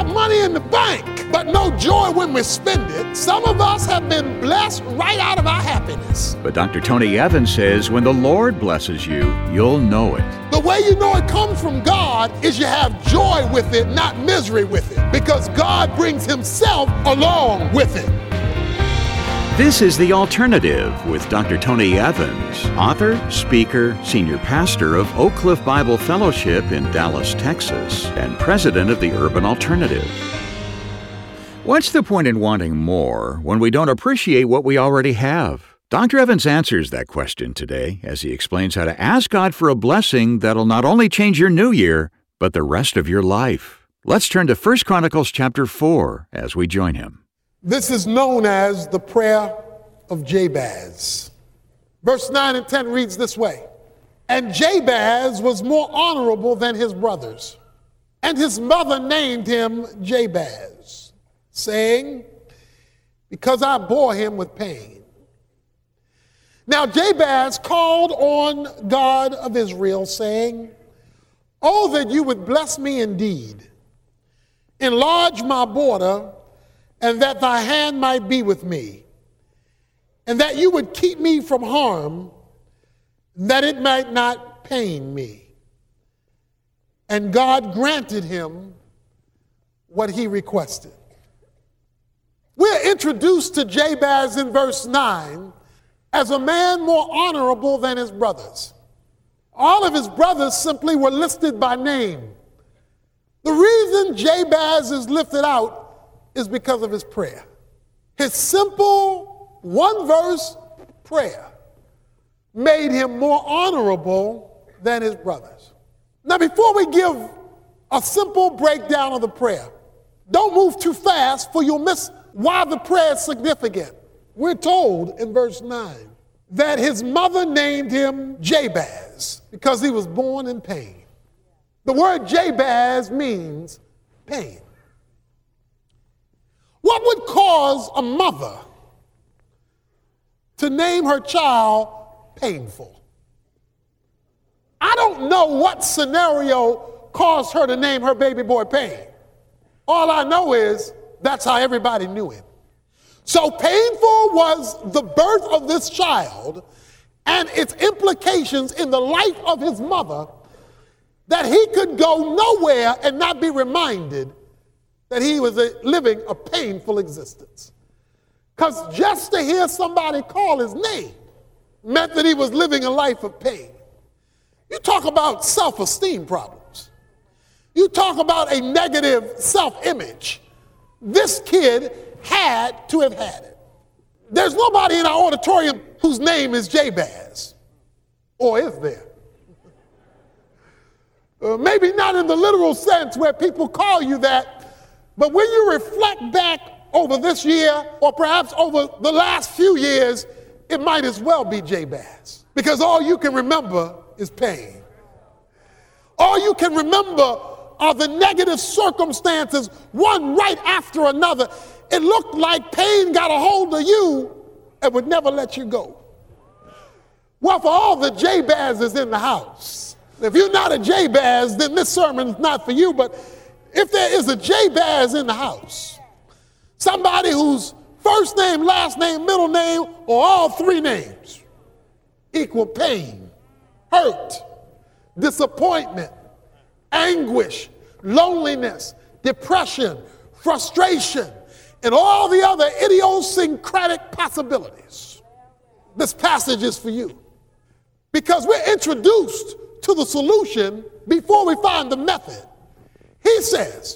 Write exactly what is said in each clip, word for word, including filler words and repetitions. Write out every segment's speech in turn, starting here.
have money in the bank, but no joy when we spend it. Some of us have been blessed right out of our happiness. But Doctor Tony Evans says when the Lord blesses you, you'll know it. The way you know it comes from God is you have joy with it, not misery with it, because God brings himself along with it. This is The Alternative with Doctor Tony Evans, author, speaker, senior pastor of Oak Cliff Bible Fellowship in Dallas, Texas, and president of the Urban Alternative. What's the point in wanting more when we don't appreciate what we already have? Doctor Evans answers that question today as he explains how to ask God for a blessing that'll not only change your new year, but the rest of your life. Let's turn to First Chronicles chapter four as we join him. This is known as the prayer of Jabez. Verse nine and ten reads this way. And Jabez was more honorable than his brothers, and his mother named him Jabez, saying, because I bore him with pain. Now Jabez called on God of Israel, saying, oh, that you would bless me indeed, enlarge my border, and that thy hand might be with me, and that you would keep me from harm, that it might not pain me. And God granted him what he requested. We're introduced to Jabez in verse nine as a man more honorable than his brothers. All of his brothers simply were listed by name. The reason Jabez is lifted out is because of his prayer. His simple one-verse prayer made him more honorable than his brothers. Now, before we give a simple breakdown of the prayer, don't move too fast, for you'll miss why the prayer is significant. We're told in verse nine that his mother named him Jabez because he was born in pain. The word Jabez means pain. What would cause a mother to name her child painful? I don't know what scenario caused her to name her baby boy Pain. All I know is that's how everybody knew him. So painful was the birth of this child and its implications in the life of his mother, that he could go nowhere and not be reminded that he was a, living a painful existence. Because just to hear somebody call his name meant that he was living a life of pain. You talk about self-esteem problems. You talk about a negative self-image. This kid had to have had it. There's nobody in our auditorium whose name is Jabez. Or is there? Uh, maybe not in the literal sense where people call you that, but when you reflect back over this year, or perhaps over the last few years, it might as well be Jabez. Because all you can remember is pain. All you can remember are the negative circumstances, one right after another. It looked like pain got a hold of you and would never let you go. Well, for all the Jabez's in the house, if you're not a Jabez, then this sermon is not for you, but if there is a Jabez in the house, somebody whose first name, last name, middle name, or all three names equal pain, hurt, disappointment, anguish, loneliness, depression, frustration, and all the other idiosyncratic possibilities, this passage is for you. Because we're introduced to the solution before we find the method. He says,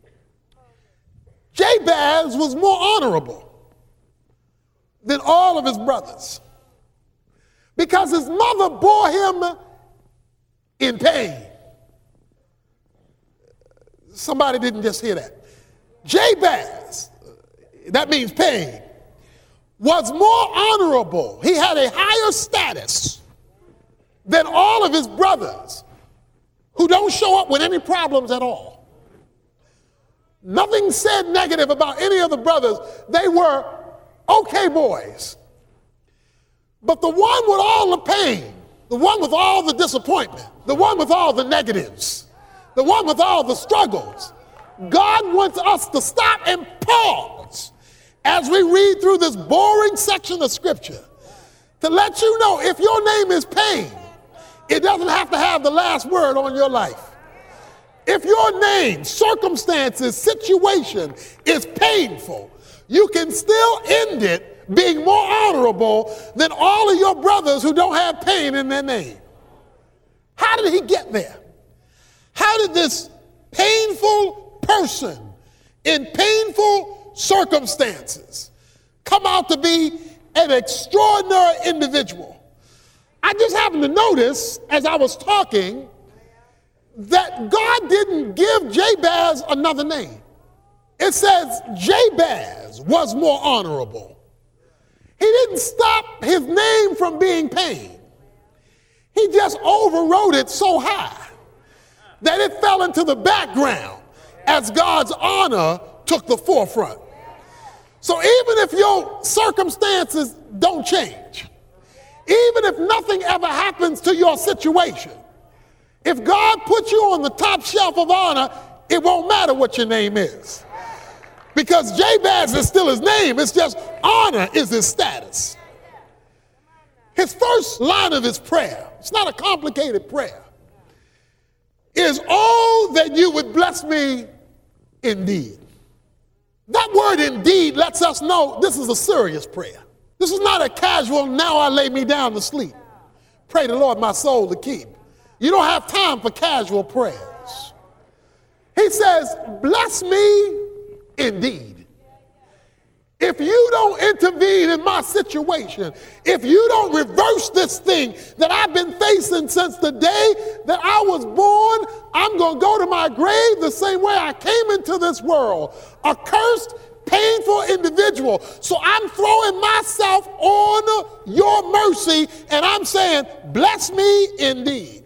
Jabez was more honorable than all of his brothers because his mother bore him in pain. Somebody didn't just hear that. Jabez, that means pain, was more honorable. He had a higher status than all of his brothers who don't show up with any problems at all. Nothing said negative about any of the brothers. They were okay boys. But the one with all the pain, the one with all the disappointment, the one with all the negatives, the one with all the struggles, God wants us to stop and pause as we read through this boring section of Scripture to let you know if your name is pain, it doesn't have to have the last word on your life. If your name, circumstances, situation is painful, you can still end it being more honorable than all of your brothers who don't have pain in their name. How did he get there? How did this painful person in painful circumstances come out to be an extraordinary individual? I just happened to notice as I was talking that God didn't give Jabez another name. It says Jabez was more honorable. He didn't stop his name from being pain. He just overrode it so high that it fell into the background as God's honor took the forefront. So even if your circumstances don't change, even if nothing ever happens to your situation, if God puts you on the top shelf of honor, it won't matter what your name is. Because Jabez is still his name, it's just honor is his status. His first line of his prayer, it's not a complicated prayer, is, "Oh, that you would bless me indeed." That word indeed lets us know this is a serious prayer. This is not a casual, "now I lay me down to sleep. Pray the Lord my soul to keep." You don't have time for casual prayers. He says, "Bless me indeed." If you don't intervene in my situation, if you don't reverse this thing that I've been facing since the day that I was born, I'm going to go to my grave the same way I came into this world, a cursed, painful individual. So I'm throwing myself on your mercy, and I'm saying, bless me indeed.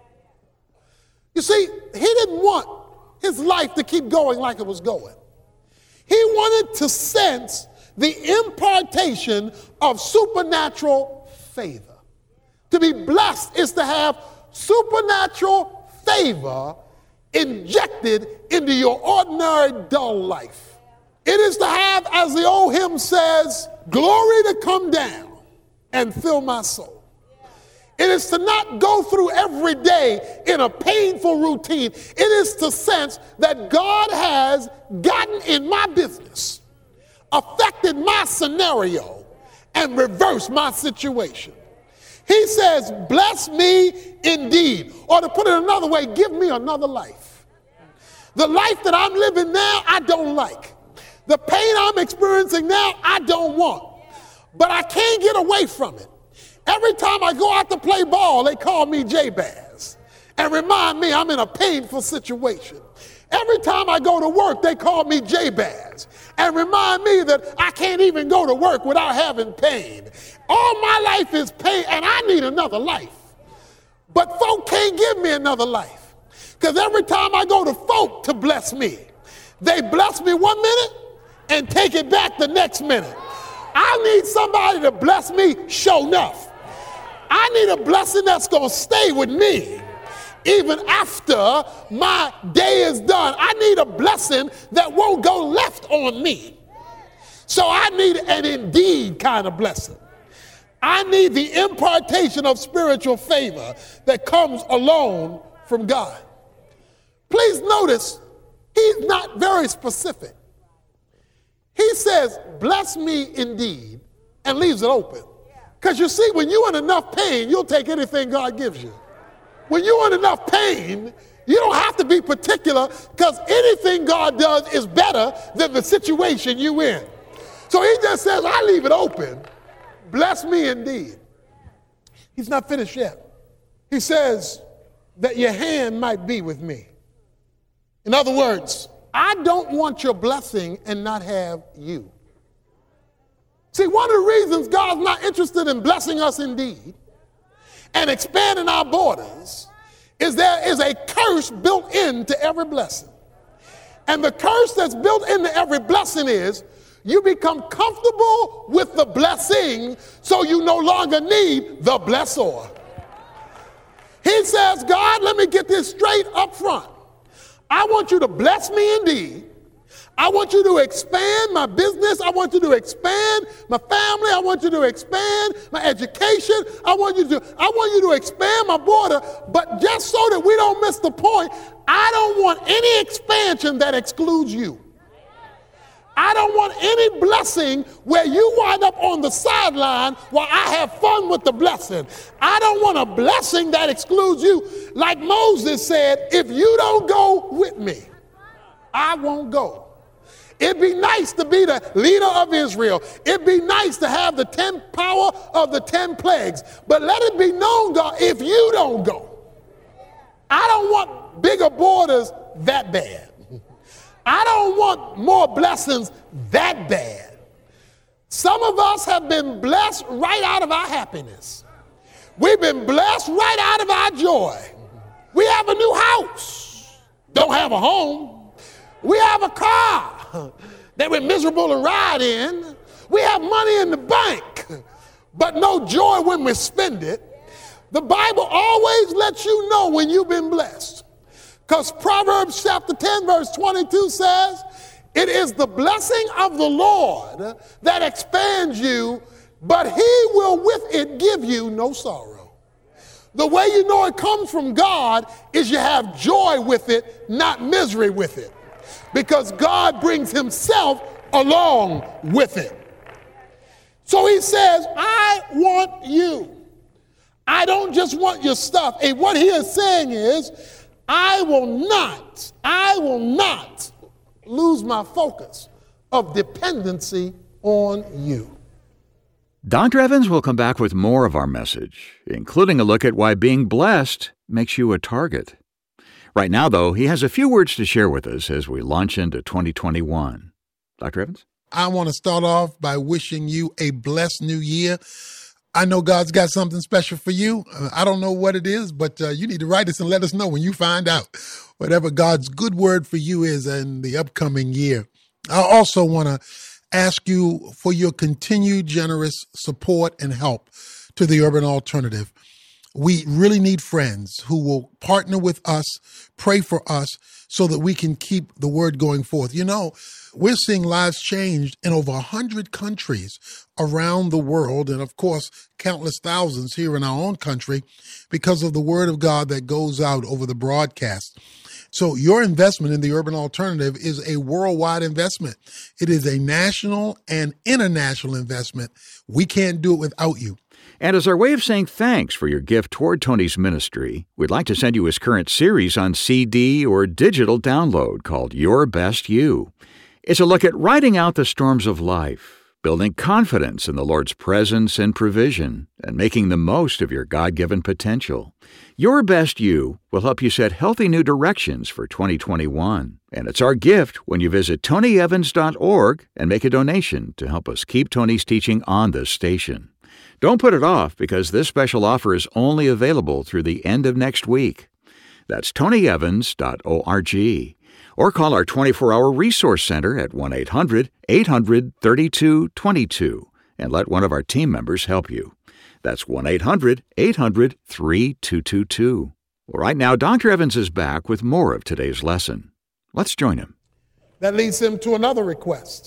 You see, he didn't want his life to keep going like it was going. He wanted to sense the impartation of supernatural favor. To be blessed is to have supernatural favor injected into your ordinary dull life. It is to have, as the old hymn says, glory to come down and fill my soul. It is to not go through every day in a painful routine. It is to sense that God has gotten in my business, affected my scenario, and reversed my situation. He says, bless me indeed. Or to put it another way, give me another life. The life that I'm living now, I don't like. The pain I'm experiencing now, I don't want. But I can't get away from it. Every time I go out to play ball, they call me Jabez and remind me I'm in a painful situation. Every time I go to work, they call me Jabez and remind me that I can't even go to work without having pain. All my life is pain, and I need another life. But folk can't give me another life, because every time I go to folk to bless me, they bless me one minute and take it back the next minute. I need somebody to bless me sure enough. I need a blessing that's going to stay with me even after my day is done. I need a blessing that won't go left on me. So I need an indeed kind of blessing. I need the impartation of spiritual favor that comes alone from God. Please notice, he's not very specific. He says, bless me indeed, and leaves it open. Because you see, when you're in enough pain, you'll take anything God gives you. When you're in enough pain, you don't have to be particular, because anything God does is better than the situation you're in. So he just says, I leave it open. Bless me indeed. He's not finished yet. He says that your hand might be with me. In other words, I don't want your blessing and not have you. See, one of the reasons God's not interested in blessing us indeed and expanding our borders is there is a curse built into every blessing. And the curse that's built into every blessing is you become comfortable with the blessing, so you no longer need the blesser. He says, God, let me get this straight up front. I want you to bless me indeed. I want you to expand my business. I want you to expand my family. I want you to expand my education. I want you to, I want you to expand my border. But just so that we don't miss the point, I don't want any expansion that excludes you. I don't want any blessing where you wind up on the sideline while I have fun with the blessing. I don't want a blessing that excludes you. Like Moses said, if you don't go with me, I won't go. It'd be nice to be the leader of Israel. It'd be nice to have the ten power of the ten plagues. But let it be known, God, if you don't go, I don't want bigger borders that bad. I don't want more blessings that bad. Some of us have been blessed right out of our happiness. We've been blessed right out of our joy. We have a new house, don't have a home. We have a car that we're miserable to ride in. We have money in the bank, but no joy when we spend it. The Bible always lets you know when you've been blessed. Because Proverbs chapter ten, verse twenty-two says, it is the blessing of the Lord that expands you, but he will with it give you no sorrow. The way you know it comes from God is you have joy with it, not misery with it. Because God brings himself along with it. So he says, I want you. I don't just want your stuff. And what he is saying is, I will not, I will not lose my focus of dependency on you. Doctor Evans will come back with more of our message, including a look at why being blessed makes you a target. Right now, though, he has a few words to share with us as we launch into twenty twenty-one. Doctor Evans? I want to start off by wishing you a blessed new year. I know God's got something special for you. Uh, I don't know what it is, but uh, you need to write us and let us know when you find out whatever God's good word for you is in the upcoming year. I also want to ask you for your continued generous support and help to the Urban Alternative. We really need friends who will partner with us, pray for us, so that we can keep the word going forth. You know, we're seeing lives changed in over one hundred countries around the world, and of course, countless thousands here in our own country because of the word of God that goes out over the broadcast. So your investment in the Urban Alternative is a worldwide investment. It is a national and international investment. We can't do it without you. And as our way of saying thanks for your gift toward Tony's ministry, we'd like to send you his current series on C D or digital download called Your Best You. It's a look at riding out the storms of life, building confidence in the Lord's presence and provision, and making the most of your God-given potential. Your Best You will help you set healthy new directions for twenty twenty-one. And it's our gift when you visit tony evans dot org and make a donation to help us keep Tony's teaching on this station. Don't put it off, because this special offer is only available through the end of next week. That's tony evans dot org. Or call our twenty-four hour resource center at one eight hundred eight hundred thirty-two twenty-two and let one of our team members help you. That's one eight hundred eight hundred thirty-two twenty-two. Well, right now, Doctor Evans is back with more of today's lesson. Let's join him. That leads him to another request.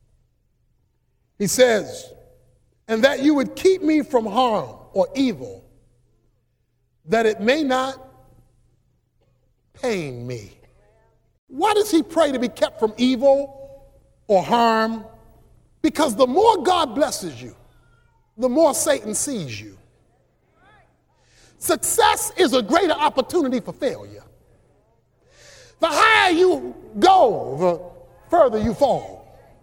He says, and that you would keep me from harm or evil, that it may not pain me. Why does he pray to be kept from evil or harm? Because the more God blesses you, the more Satan sees you. Success is a greater opportunity for failure. The higher you go, the further you fall.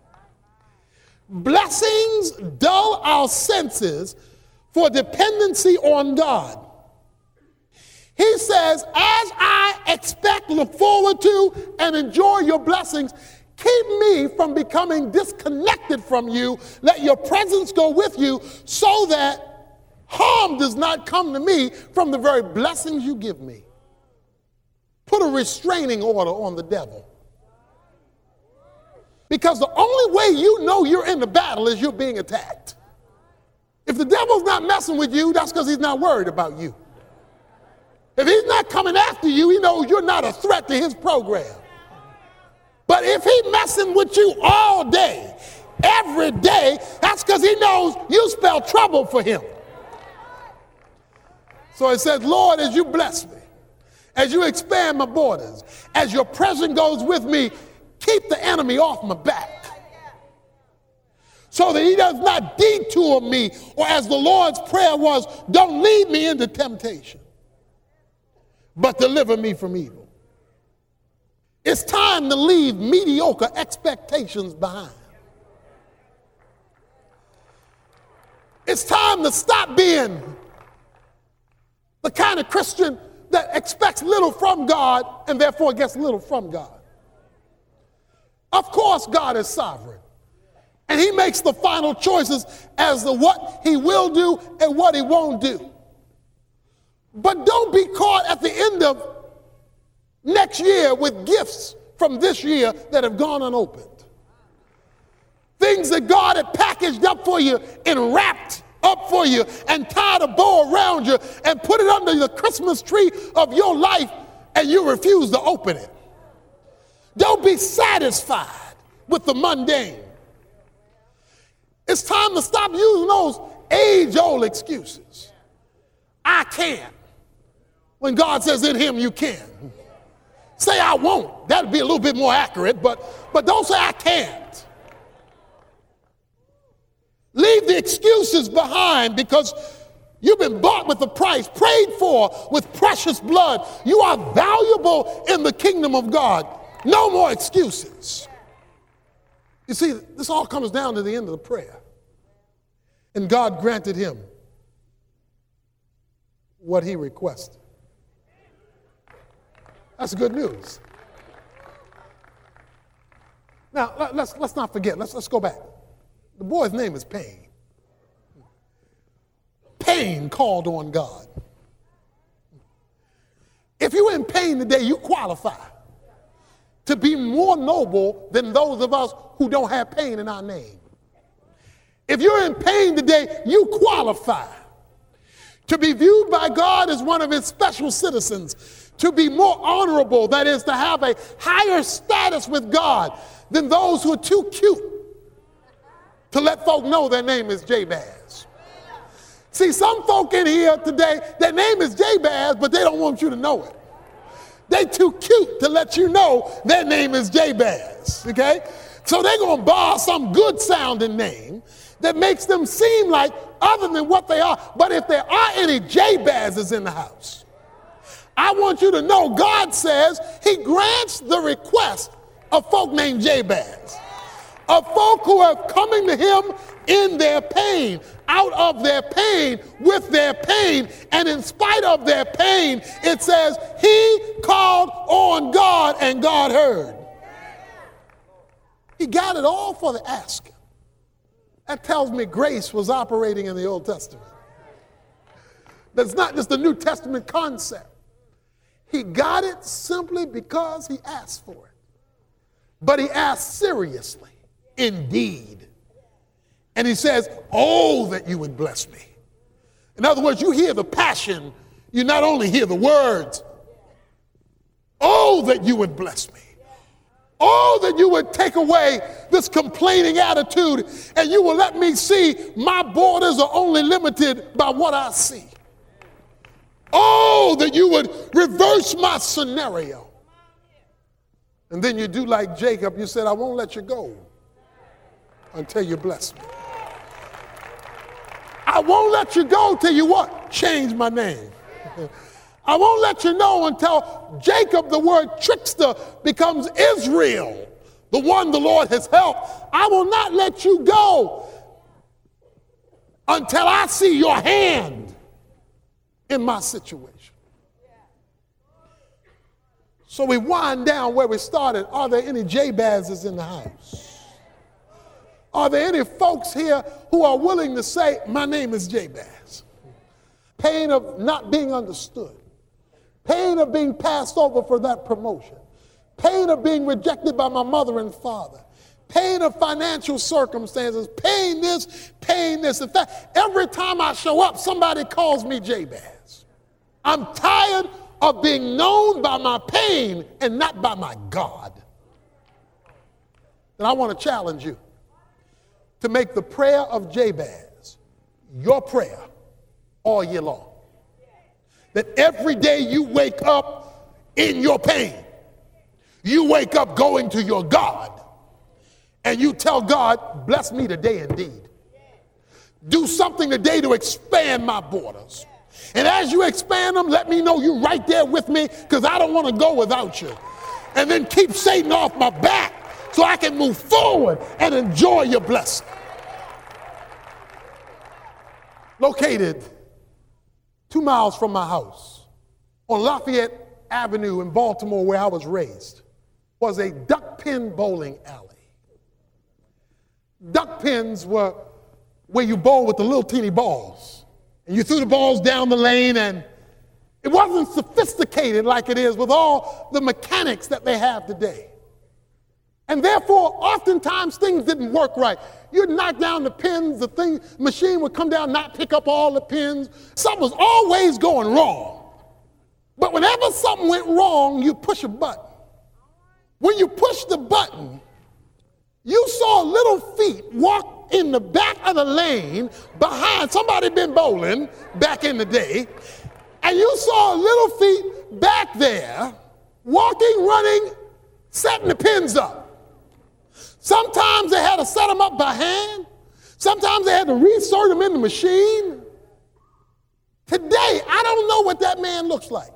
Blessings dull our senses for dependency on God. He says, as I expect, look forward to, and enjoy your blessings, keep me from becoming disconnected from you. Let your presence go with you so that harm does not come to me from the very blessings you give me. Put a restraining order on the devil. Because the only way you know you're in the battle is you're being attacked. If the devil's not messing with you, that's because he's not worried about you. If he's not coming after you, he knows you're not a threat to his program. But if he's messing with you all day, every day, that's because he knows you spell trouble for him. So it says, Lord, as you bless me, as you expand my borders, as your presence goes with me, keep the enemy off my back, so that he does not detour me, or as the Lord's prayer was, don't lead me into temptation, but deliver me from evil. It's time to leave mediocre expectations behind. It's time to stop being the kind of Christian that expects little from God and therefore gets little from God. Of course, God is sovereign, and he makes the final choices as to what he will do and what he won't do. But don't be caught at the end of next year with gifts from this year that have gone unopened. Things that God had packaged up for you and wrapped up for you and tied a bow around you and put it under the Christmas tree of your life, and you refuse to open it. Don't be satisfied with the mundane. It's time to stop using those age-old excuses. I can't, when God says in him you can. Say I won't. That'd be a little bit more accurate, but, but don't say I can't. Leave the excuses behind, because you've been bought with a price, prayed for with precious blood. You are valuable in the kingdom of God. No more excuses. You see, this all comes down to the end of the prayer. And God granted him what he requested. That's good news. Now, let's, let's not forget. Let's, let's go back. The boy's name is Pain. Pain called on God. If you're in pain today, you qualify to be more noble than those of us who don't have pain in our name. If you're in pain today, you qualify to be viewed by God as one of his special citizens, to be more honorable, that is, to have a higher status with God than those who are too cute to let folk know their name is Jabez. See, some folk in here today, their name is Jabez, but they don't want you to know it. They too cute to let you know their name is Jabez, okay? So they're going to borrow some good-sounding name that makes them seem like other than what they are. But if there are any Jabezes in the house, I want you to know God says he grants the request of folk named Jabez, of folk who are coming to him in their pain, out of their pain, with their pain, and in spite of their pain. It says he called on God and God heard. He got it all for the asking. That tells me grace was operating in the Old Testament. That's not just a New Testament concept. He got it simply because he asked for it. But he asked seriously, indeed. And he says, oh, that you would bless me. In other words, you hear the passion. You not only hear the words. Oh, that you would bless me. Oh, that you would take away this complaining attitude and you will let me see my borders are only limited by what I see. Oh, that you would reverse my scenario. And then you do like Jacob. You said, I won't let you go until you bless me. I won't let you go till you what? Change my name. I won't let you know until Jacob, the word trickster, becomes Israel, the one the Lord has helped. I will not let you go until I see your hand in my situation. So we wind down where we started. Are there any Jabezes in the house? Are there any folks here who are willing to say, my name is Jabez? Pain of not being understood. Pain of being passed over for that promotion. Pain of being rejected by my mother and father. Pain of financial circumstances. Pain this, pain this. In fact, every time I show up, somebody calls me Jabez. I'm tired of being known by my pain and not by my God, then I want to challenge you to make the prayer of Jabez your prayer all year long. That every day you wake up in your pain, you wake up going to your God, and you tell God, bless me today indeed. Do something today to expand my borders. And as you expand them, let me know you're right there with me, because I don't want to go without you. And then keep Satan off my back so I can move forward and enjoy your blessing. Located two miles from my house on Lafayette Avenue in Baltimore, where I was raised, was a duck pin bowling alley. Duck pins were where you bowl with the little teeny balls. And you threw the balls down the lane, and it wasn't sophisticated like it is with all the mechanics that they have today. And therefore, oftentimes things didn't work right. You'd knock down the pins, the thing, machine would come down, not pick up all the pins. Something was always going wrong. But whenever something went wrong, you push a button. When you push the button, you saw little feet walk in the back of the lane behind somebody been bowling back in the day, and you saw little feet back there walking, running, setting the pins up. Sometimes they had to set them up by hand. Sometimes they had to reinsert them in the machine. Today, I don't know what that man looks like,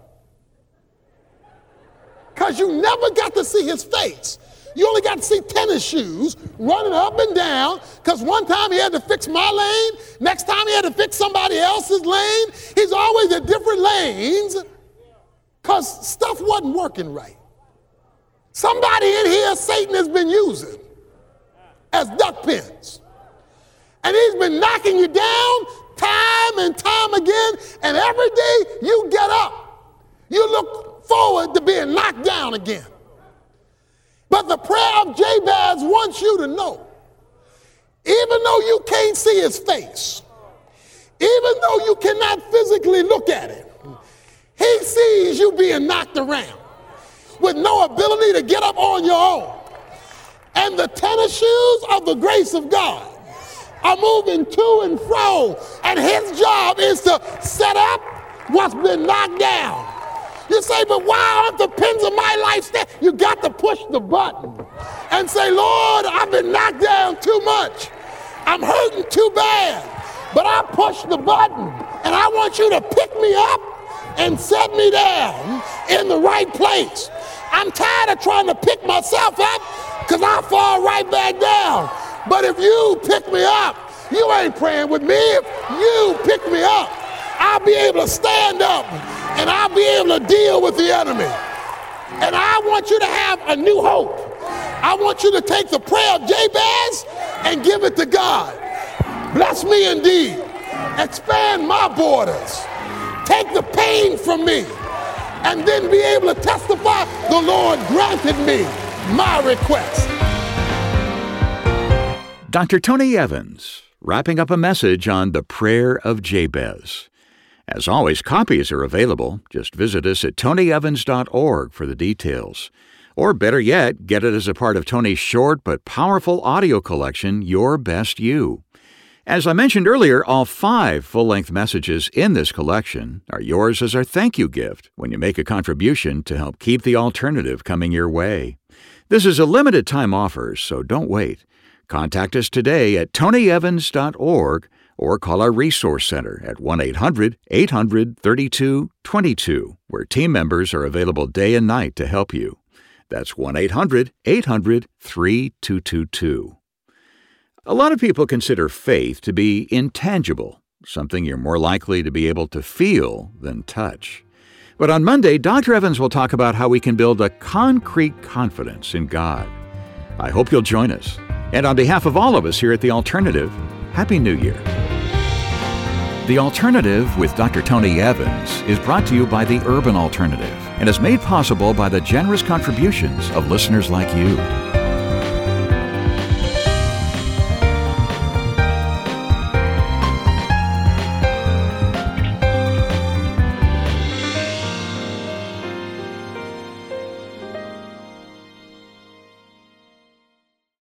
because you never got to see his face. You only got to see tennis shoes running up and down, because one time he had to fix my lane, next time he had to fix somebody else's lane. He's always at different lanes because stuff wasn't working right. Somebody in here Satan has been using as duck pins. And he's been knocking you down time and time again, and every day you get up, you look forward to being knocked down again. But the prayer of Jabez wants you to know, even though you can't see his face, even though you cannot physically look at him, he sees you being knocked around with no ability to get up on your own. And the tennis shoes of the grace of God are moving to and fro, and his job is to set up what's been knocked down. You say, but why aren't the pins of my life steady? You got to push the button and say, Lord, I've been knocked down too much. I'm hurting too bad. But I push the button, and I want you to pick me up and set me down in the right place. I'm tired of trying to pick myself up, because I fall right back down. But if you pick me up, you ain't praying with me. If you pick me up, I'll be able to stand up, and I'll be able to deal with the enemy. And I want you to have a new hope. I want you to take the prayer of Jabez and give it to God. Bless me indeed. Expand my borders. Take the pain from me. And then be able to testify, the Lord granted me my request. Doctor Tony Evans, wrapping up a message on the prayer of Jabez. As always, copies are available. Just visit us at tony evans dot org for the details. Or better yet, get it as a part of Tony's short but powerful audio collection, Your Best You. As I mentioned earlier, all five full-length messages in this collection are yours as our thank you gift when you make a contribution to help keep the alternative coming your way. This is a limited-time offer, so don't wait. Contact us today at tony evans dot org or call our Resource Center at one eight hundred eight hundred thirty-two twenty-two, where team members are available day and night to help you. That's one eight hundred eight hundred thirty-two twenty-two. A lot of people consider faith to be intangible, something you're more likely to be able to feel than touch. But on Monday, Doctor Evans will talk about how we can build a concrete confidence in God. I hope you'll join us. And on behalf of all of us here at The Alternative, Happy New Year. The Alternative with Doctor Tony Evans is brought to you by the Urban Alternative and is made possible by the generous contributions of listeners like you.